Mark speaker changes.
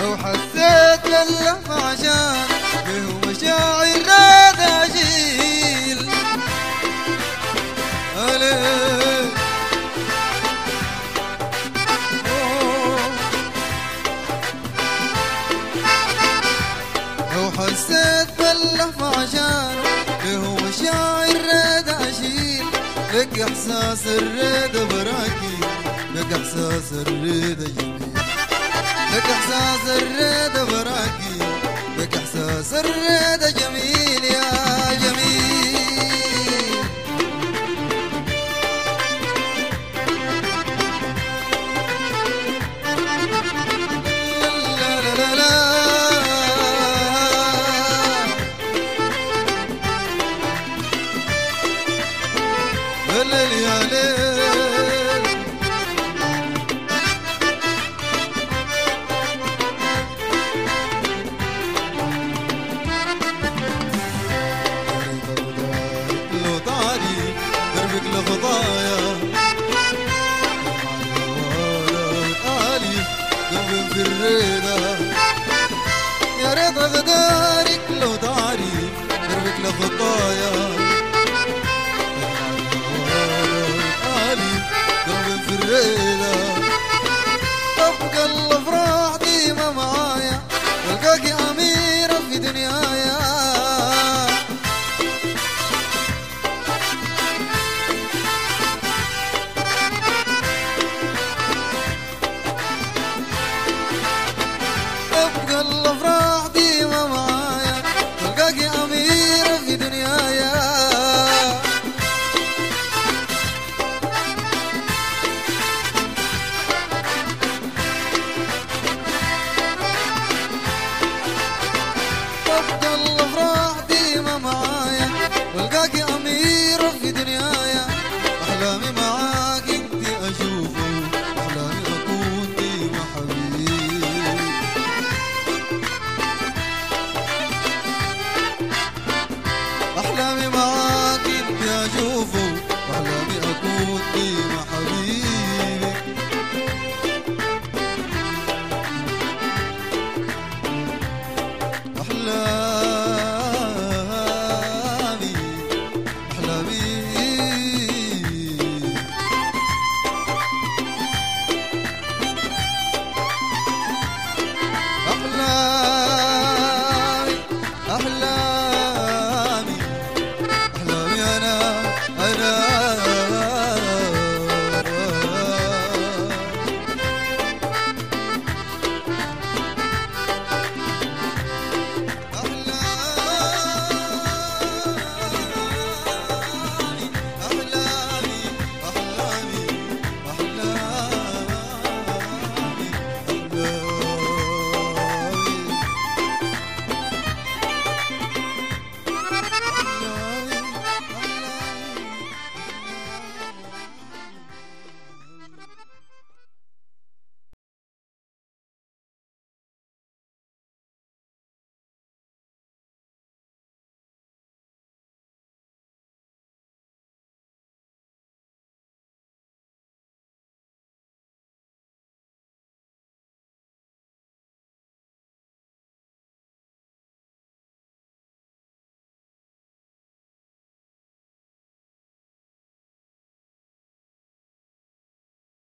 Speaker 1: لو حسيت باللهفة عشان به مشاعر راد أشيل عليك. لو حسيت باللهفة عشان به مشاعر راد أشيل لك إحساس الريد براكي، لك إحساس الريد جميل، لك إحساس الريد براكي، لك إحساس الريد جميل يا جميل. لا لا لا لا الليل يا ليل لو تعرف دربك لخطايا ألف درب في الريدة يا ريت أقدارك لو تعرف دربك لخطايا في الريدة أبقى الأفراح ديما معايا والقاكي أميرة في دنيايا. أبقى الأفراح